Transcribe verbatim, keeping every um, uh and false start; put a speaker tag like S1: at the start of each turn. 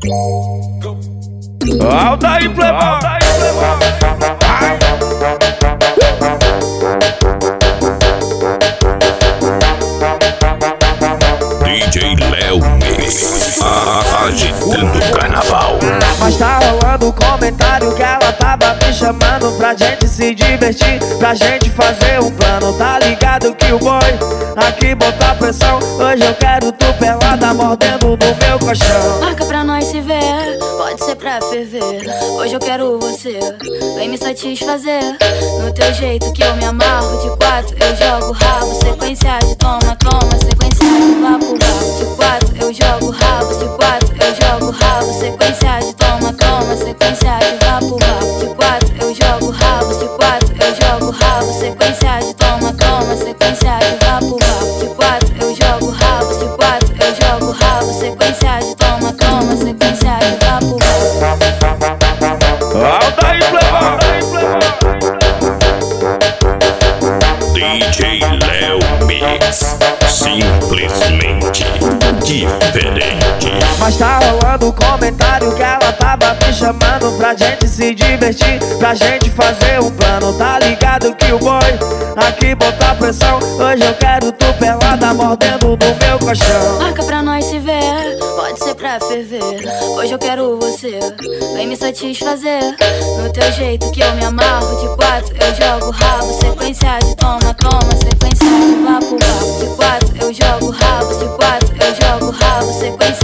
S1: Aldair Playboy.
S2: D J Léo Mix, agitando o carnaval.
S3: Mas tá rolando um comentário que ela tava me chamando pra gente se divertir, pra gente fazer um plano. Tá ligado que o boy aqui botar pressão. Hoje eu quero tu pelada mordendo no meu colchão.
S4: Marca pra nós se ver, pode ser pra ferver. Hoje eu quero você, vem me satisfazer. No teu jeito que eu me amarro. De quatro eu jogo rabo, sequência de toma, toma, sequência de vapo, vapo. De quatro eu jogo rabo, de quatro eu jogo rabo, sequência de toma, toma, sequência de vapo, vapo. De quatro eu jogo rabo, de quatro eu jogo rabo, sequência de toma, toma, sequência de vapo, vapo. De quatro eu jogo rabo, de quatro eu jogo rabo, sequência de toma, toma, sequência de vapo, vapo.
S1: Aldair Playboy.
S2: D J Léo Mix, simplesmente diferente.
S3: Mas tá rolando um comentário que ela tava me chamando pra gente se divertir, pra gente fazer um plano. Tá ligado que o boy aqui botar pressão. Hoje eu quero tu pelada mordendo no meu colchão.
S4: Marca pra nós se ver, pode ser pra ferver. Hoje eu quero você, vem me satisfazer. No teu jeito que eu me amarro. De quatro eu jogo rabo, sequência de toma, toma, sequência de vapo, vapo. De quatro eu jogo rabo, de quatro eu jogo rabo, sequência